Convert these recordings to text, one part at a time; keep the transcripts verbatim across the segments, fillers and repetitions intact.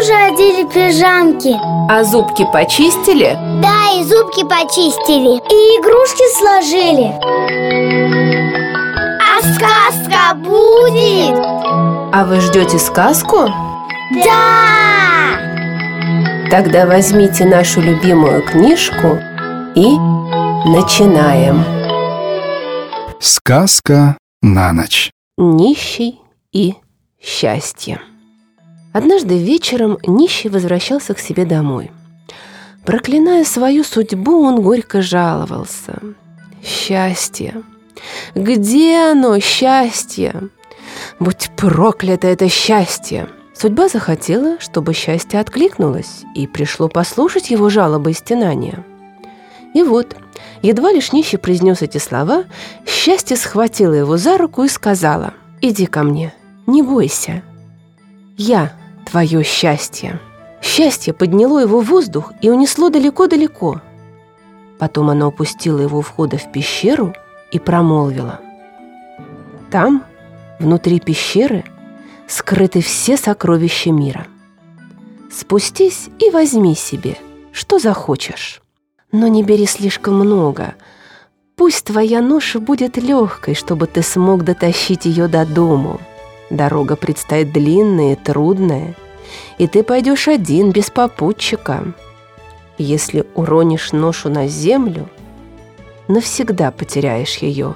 уже одели пижамки. А зубки почистили? Да, и зубки почистили. И игрушки сложили. А сказка будет? А вы ждете сказку? Да! Тогда возьмите нашу любимую книжку и начинаем. Сказка на ночь. Нищий и счастье. Однажды вечером нищий возвращался к себе домой. Проклиная свою судьбу, он горько жаловался. Счастье! Где оно, счастье? Будь проклято это счастье! Судьба захотела, чтобы счастье откликнулось, и пришло послушать его жалобы и стенания. И вот, едва лишь нищий произнес эти слова, счастье схватило его за руку и сказала: «Иди ко мне, не бойся, я твое счастье». Счастье подняло его в воздух и унесло далеко-далеко. Потом оно опустило его у входа в пещеру и промолвило: «Там, внутри пещеры, скрыты все сокровища мира. Спустись и возьми себе, что захочешь. Но не бери слишком много. Пусть твоя ноша будет легкой, чтобы ты смог дотащить ее до дому. Дорога предстоит длинная и трудная, и ты пойдешь один, без попутчика. Если уронишь ношу на землю, навсегда потеряешь ее.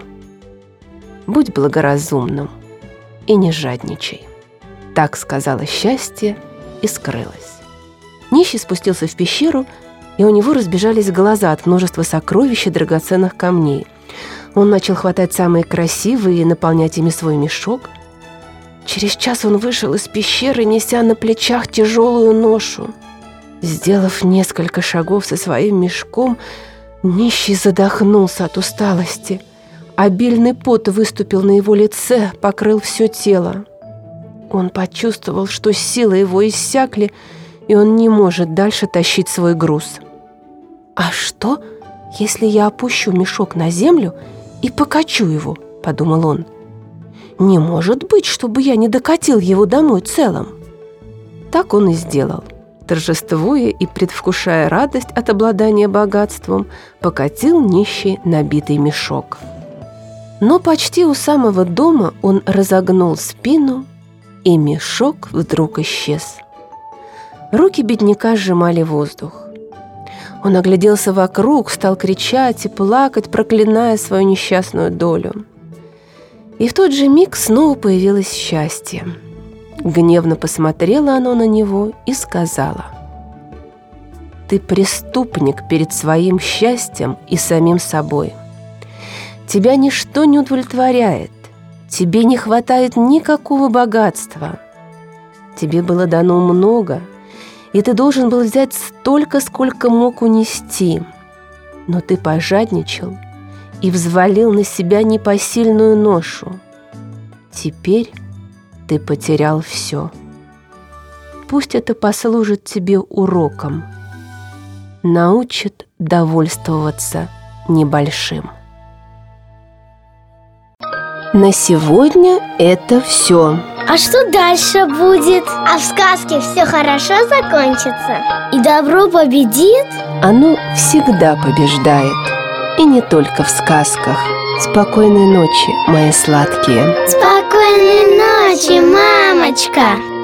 Будь благоразумным и не жадничай». Так сказала счастье и скрылась. Нищий спустился в пещеру, и у него разбежались глаза от множества сокровищ и драгоценных камней. Он начал хватать самые красивые и наполнять ими свой мешок. Через час он вышел из пещеры, неся на плечах тяжелую ношу. Сделав несколько шагов со своим мешком, нищий задохнулся от усталости. Обильный пот выступил на его лице, покрыл все тело. Он почувствовал, что силы его иссякли, и он не может дальше тащить свой груз. «А что, если я опущу мешок на землю и покачу его?» – подумал он. «Не может быть, чтобы я не докатил его домой целым». Так он и сделал. Торжествуя и предвкушая радость от обладания богатством, покатил нищий набитый мешок. Но почти у самого дома он разогнул спину, и мешок вдруг исчез. Руки бедняка сжимали воздух. Он огляделся вокруг, стал кричать и плакать, проклиная свою несчастную долю. И в тот же миг снова появилось счастье. Гневно посмотрело оно на него и сказала: «Ты преступник перед своим счастьем и самим собой. Тебя ничто не удовлетворяет. Тебе не хватает никакого богатства. Тебе было дано много, и ты должен был взять столько, сколько мог унести. Но ты пожадничал и взвалил на себя непосильную ношу. Теперь ты потерял все. Пусть это послужит тебе уроком, научит довольствоваться небольшим». На сегодня это все. А что дальше будет? А в сказке все хорошо закончится? И добро победит? Оно всегда побеждает. И не только в сказках. Спокойной ночи, мои сладкие. Спокойной ночи, мамочка.